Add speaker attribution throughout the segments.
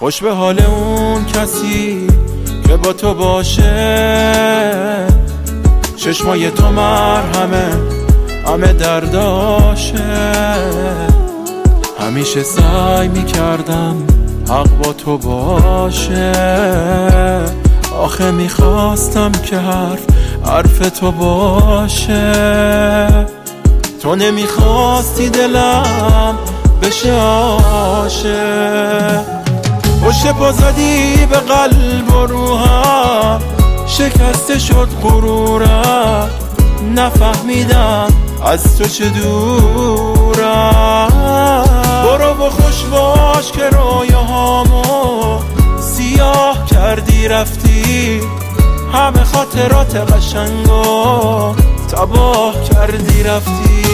Speaker 1: خوش به حال اون کسی که با تو باشه، چشمای تو مرهمه همه درداشه. همیشه سعی میکردم حق با تو باشه، آخه میخواستم که حرف تو باشه. تو نمیخواستی دلم بشه عاشق، پشت پا زدی به قلب و روحم، شکسته شد غرورم، نفهمیدم از تو چه دورم. برو و خوش باش که رویاهامو سیاه کردی رفتی، همه خاطرات قشنگو تباه کردی رفتی.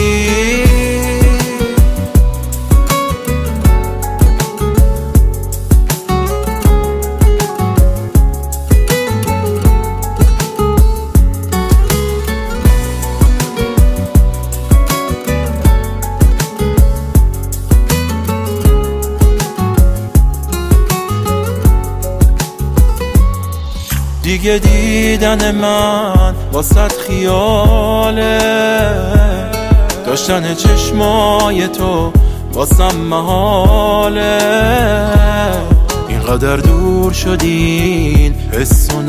Speaker 1: دیگه دیدن من واسط خیاله، داشتن چشمای تو واسم محاله. اینقدر دور شدین حسو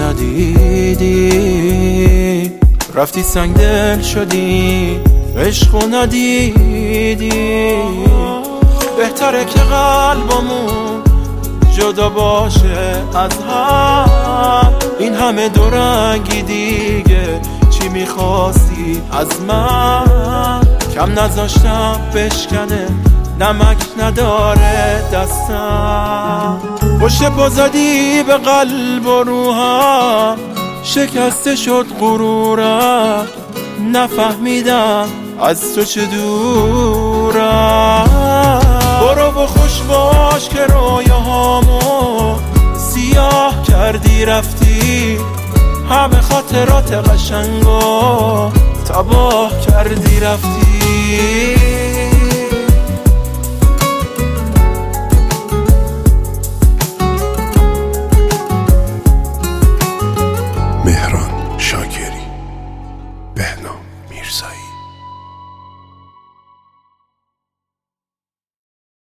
Speaker 1: ندیدی، رفتی سنگ دل شدی عشقو ندیدی. بهتره که قلبمون جدا باشه از هم، این همه دورنگی دیگه چی میخواستی از من؟ کم نذاشتم بشکنه نمک نداره دستم، پشت پا زدی به قلب و روحم، شکسته شد غرورم، نفهمیدم از تو چه دورم. برو و خوش باش که رویاهامو سیاه کردی رفتی، همه خاطرات قشنگو تباه کردی رفتی.